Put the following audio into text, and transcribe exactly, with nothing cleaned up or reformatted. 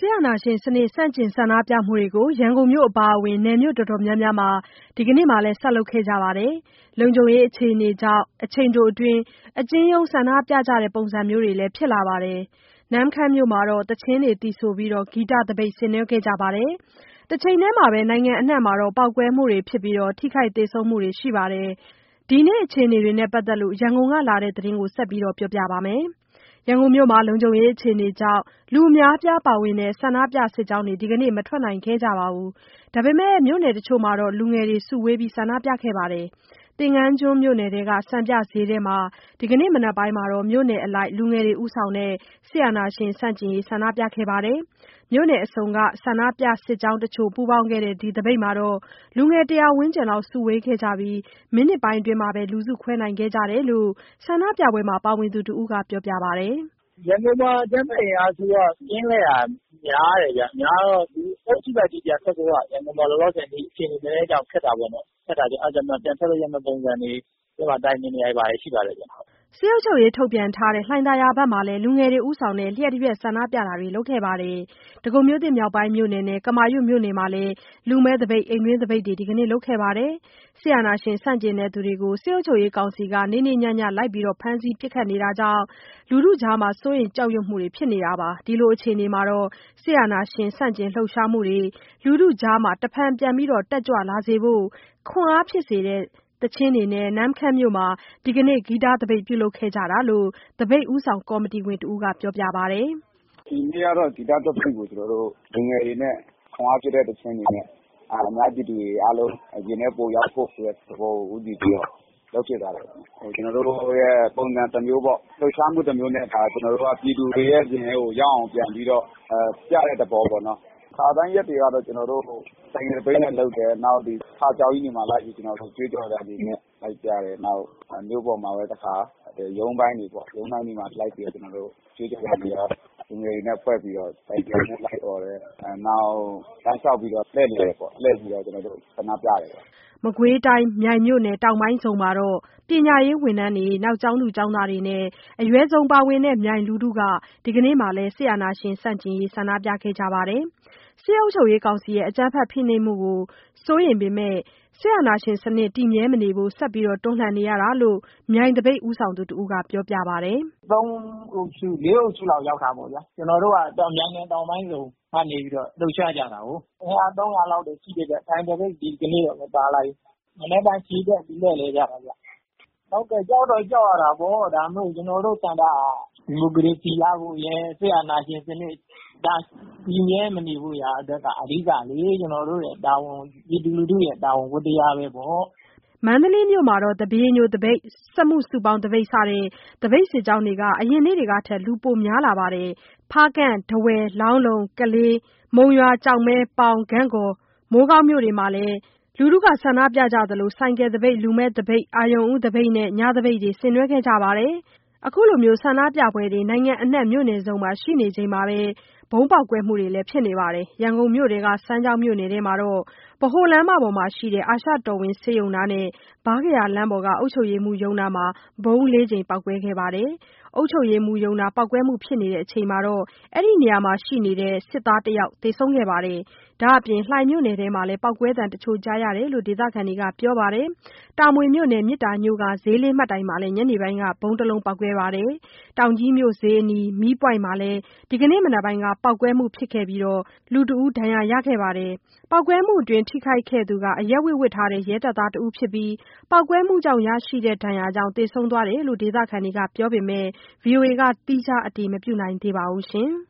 စစ်အာဏာရှင်စနစ်ဆန့်ကျင်ဆန္ဒပြမှုတွေကိုရန်ကုန်မြို့အပါအဝင်နယ်မြို့တော်တော်များများမှာဒီကနေ့မှလည်းဆက်လုပ်ခဲ့ကြပါတယ်။လုံခြုံရေးအခြေအနေကြောင့်အချိန်တိုအတွင်းအကျဉ်းရုံးဆန္ဒပြကြတဲ့ပုံစံမျိုးတွေလည်းဖြစ်လာပါတယ်။နမ့်ခမ်းမြို့မှာတော့တခြင်းတွေတီးဆိုပြီးဂီတသပိတ်ဆင်နွှဲခဲ့ကြပါတယ်။တချိန်တည်းမှာပဲနိုင်ငံအနှံ့မှာပေါက်ကွဲမှုတွေဖြစ်ပြီးထိခိုက်သေဆုံးမှုတွေရှိပါတယ်။ဒီနေ့အခြေအနေတွေနဲ့ပတ်သက်လို့ရန်ကုန်ကလာတဲ့သတင်းကိုဆက်ပြီးပြောပြပါမယ်။ ရန်ကုန်မြို့မှာလုံခြုံရေးအခြေအနေကြောင့်လူအများအပြားပါဝင်တဲ့ဆန္ဒပြစစ်ကြောင်းတွေဒီကနေ့မထွက်နိုင်ခဲ့ကြပါဘူး။ဒါပေမဲ့မြို့နယ်တချို့မှာတော့လူငယ်တွေစုဝေးဆန္ဒပြခဲ့ပါတယ်။သင်္ဃန်းကျွန်းမြို့နယ်ထဲကစံပြဈေးထဲမှာဒီကနေ့မနက်ပိုင်းမှာမြို့နယ်အလိုက်လူငယ်တွေဦးဆောင်တဲ့စစ်အာဏာရှင်ဆန့်ကျင်ရေးဆန္ဒပြခဲ့ပါတယ်။မြို့နယ်အစုံကဆန္ဒပြစစ်ကြောင်းတချို့ပူးပေါင်းခဲ့တဲ့ဒီသပိတ်မှာလူငယ်တရာဝန်းကျင်လောက်စုဝေးခဲ့ကြပြီးမိနစ်ပိုင်းအတွင်းလူစုခွဲနိုင်ခဲ့ကြတယ်လို့ဆန္ဒပြပွဲမှာပါဝင်သူတဦးကပြောပြပါတယ်။ "ရန်ကုန်မှာအကြမ်းဖက်အင်အားစုကကင်းလှည့်တာများတယ်ဗျ။များတော့လူအုပ်စုလိုက်ကြီးပြန်ထွက်ဖို့ကရန်ကုန်မှာလောလောဆယ်အခြေအနေနည်းနည်းကြောင့်ခက်တာပေါ့နော်။ခက်တာကြောင့်အဲဒါကြောင့်ပြန်ထွက်လို့ရမယ့်ပုံစံတွေဒီမှာတိုင်ပင်နေတာတွေရှိပါတယ်ဗျ။ " စစ်အုပ်ချုပ်ရေးထုတ်ပြန်ထားတဲ့လှိုင်သာယာဘက်မှာလည်းလူငယ်တွေဦးဆောင်တဲ့လ ျှပ်တပြက်ဆန္ဒပြတာတွေလုပ်ခဲ့ပါတယ်။ဒဂုံမြို့သစ်မြောက်ပိုင်းမြို့နယ်နဲ့ကမာရွတ်မြို့နယ်မှာလည်းလူမဲ့သပိတ်အိမ်တွင်းသပိတ်တွေဒီကနေ့လုပ်ခဲ့ပါတယ်။စစ်အာဏာရှင်ဆန့်ကျင်သူတွေကိုစစ်အုပ်ချုပ်ရေးကောင်စီကနေ့နေ့ညညလိုက်လံဖမ်းဆီးပစ်ခတ်နေတာကြောင့်လူထုကြားစိုးရိမ်ကြောက်ရွံ့မှုတွေဖြစ်နေတာပါ။ဒီလိုအခြေအနေမှာစစ်အာဏာရှင်ဆန့်ကျင်လှုပ်ရှားမှုတွေလူထုကြားတဖန်ပြန်လည်တက်ကြွလာစေဖို့ခွန်အားဖြစ်စေတဲ့သီချင်းတွေနဲ့နမ့်ခမ်းမြို့မှာဒီကနေ့ဂီတသပိတ်ပြုလုပ်ခဲ့ကြတာလို့သပိတ်ဦးဆောင်ကော်မတီဝင်တဦးကပြောပြပါတယ်။ "ဒီနေ့ကတော့ဂီတသပိတ်ကိုကျနော်တို့လူငယ်တွေနဲ့ခွန်အားဖြစ်တဲ့သီချင်းတွေနဲ့အများပြည်သူတွေအားလုံးရင်ထဲပိုရောက်ဖို့ဆိုတဲ့သဘောကိုဦးတည်ပြီးတော့လုပ်ဖြစ်ပါတယ်။ကျနော်တို့ရဲ့ပုံစံတမျိုးပေါ့လှုပ်ရှားမှုတမျိုးနဲ့ကျနော်တို့ကပြည်သူတွေရဲ့ရင်ထဲကိုရောက်အောင်ပြန်ပြီးတော့ပြတဲ့သဘောပေါ့နော်။ခါတိုင်းရက်တွေကတော့ကျနော်တို့ဆိုင်ကယ်သပိတ်နဲ့လုပ်တယ်။နောက်စာခြောက်ကြီးတွေမှာလိုက်ပြီးကျနော်တို့ကြွေးကြော်သံတွေနဲ့လိုက်ပြတယ်။နောက်မြို့ပေါ်မှာပဲတခါရုံးပိုင်းတွေပေါ့ရုံးပိုင်းတွေမှာလိုက်ပြီးတော့ကျနော်တို့ကြွေးကြော်သံတွေရောလူငယ်တွေနဲ့ဖွဲ့ပြီးတော့ဆိုင်ကယ်နဲ့လိုက်အော်တယ်။နောက်လမ်းလျှောက်ပြီးတော့လှည့်နေတယ်ပေါ့လှည့်ပြီးတော့ကျနော်တို့ဆန္ဒပြတယ်ပေါ့။ " မကွေးတိုင်းမြိုင်မြို့နယ်တောင်ပိုင်းစုံမှာတော့ပညာရေးဝန်ထမ်းတွေကျောင်းသူကျောင်းသားတွေနဲ့အရွယ်စုံပါဝင်တဲ့မြိုင်လူထုကဒီကနေ့မှာလည်းစစ်အာဏာရှင်ဆန့်ကျင်ရေးဆန္ဒပြခဲ့ကြပါတယ်။စစ်အုပ်ချုပ်ရေးကောင်စီရဲ့အကြမ်းဖက်ဖိနှိပ်မှုကိုစိုးရိမ်ပေမဲ့စစ်အာဏာရှင်စနစ်တည်မြဲမနေဖို့ဆက်ပြီးတွန်းလှန်နေရတာလို့မြိုင်သပိတ်ဦးဆောင်သူတဦးကပြောပြပါတယ်။ "သုံးအုပ်စုလေးအုပ်စုလောက်ရောက်တာပေါ့ဗျာ။ကျနော်တို့ကမြိုင်နယ်တောင်ပိုင်းစုံကနေပြီးတော့လှုပ်ရှားကြတာကို။အင်အားသုံးရာလောက်ရှိတယ်ဗျ။ထိုင်သပိတ်ဒီကနေ့တော့မပါလိုက်ဘူး။မနက်ပိုင်းချီတက်ပြီးလှည့်လည်ကြတာဗျ။ဟုတ်ကဲ့ကြောက်တော့ကြောက်ရတာပေါ့။ဒါပေမဲ့ကျနော်တို့ဆန္ဒကဒီမိုကရေစီရဖို့ရယ်စစ်အာဏာရှင်စနစ်တည်မြဲမနေဖို့ရာအတွက်ကအဓိကလေ။ကျနော်တို့ရဲ့တာဝန်ပြည်သူလူထုရဲ့တာဝန်ဝတ္တရားပဲပေါ့။ " မန္တလေးမြို့မှာတော့သပြေညိုသပိတ်စက်မှုစုပေါင်းသပိတ်စတဲ့သပိတ်စစ်ကြောင်းတွေအရင်နေ့တွေကထက်လူပိုများလာပါတယ်။ဖားကန့်၊ထားဝယ်၊လောင်းလုံ၊ကလေး၊မုံရွာ၊ကျောက်မဲ၊ပေါင်၊ဂန့်ဂေါ်၊မိုးကောင်းမြို့တွေမှာလည်းဆန္ဒပြကြသလိုဆိုင်ကယ်သပိတ်လူမဲ့သပိတ်အရုဏ်ဦးသပိတ်နဲ့ညသပိတ်တွေဆင်နွှဲခဲ့ကြပါတယ်။အခုလိုဆန္ဒပြပွဲတွေနိုင်ငံအနှံ့မြို့နယ်စုံမှာရှိနေချိန်မှာဗုံးပေါက်ကွဲမှုတွေလည်းဖြစ်နေပါတယ်။ရန်ကုန်မြို့ထဲကစမ်းချောင်းမြို့နယ်ထဲမှာတော့ဗဟိုလမ်းမပေါ်မှာရှိတဲ့အာရှတော်ဝင်ဆေးရုံနားနဲ့ဗားကရာလမ်းပေါ်ကအုပ်ချုပ်ရေးမှူးရုံးနားမှာဗုံးလေးကြိမ်ပေါက်ကွဲခဲ့ပါတယ်။အုပ်ချုပ်ရေးမှူးရုံးနားပေါက်ကွဲမှုဖြစ်နေချိန်မှာအဲဒီနေရာမှာရှိနေတဲ့စစ်သားတယောက်သေဆုံးခဲ့ပါတယ်။ဒါ့အပြင်လှိုင်မြို့နယ်ထဲမှာလည်းပေါက်ကွဲသံတချို့ကြားရတယ်လို့ဒေသခံတွေကပြောပါတယ်။တာမွေမြို့နယ်မြစ်တာညိုးကဈေးလေးမှတ်တိုင်မှာလည်းညနေပိုင်းကဗုံးတလုံးပေါက်ကွဲခဲ့ပါတယ်။တောင်ကြီးမြို့ဈေးအနီးမီးပွိုင့်မှာလည်းဒီကနေ့မနက်ပိုင်းကပေါက်ကွဲမှုဖြစ်ခဲ့ပြီးလူတဦးဒဏ်ရာရခဲ့ပါတယ်။ပေါက်ကွဲမှုအတွင်းထိခိုက်ခဲ့သူကအရပ်ဝတ်ဝတ်ထားတဲ့ရဲတပ်သားတဦးဖြစ်ပြီးပေါက်ကွဲမှုကြောင့်ရရှိတဲ့ဒဏ်ရာကြောင့်သေဆုံးသွားတယ်လို့ဒေသခံတွေကပြောပေမဲ့ဗွီအိုအေကသီးခြားအတည်မပြုနိုင်သေးပါဘူး။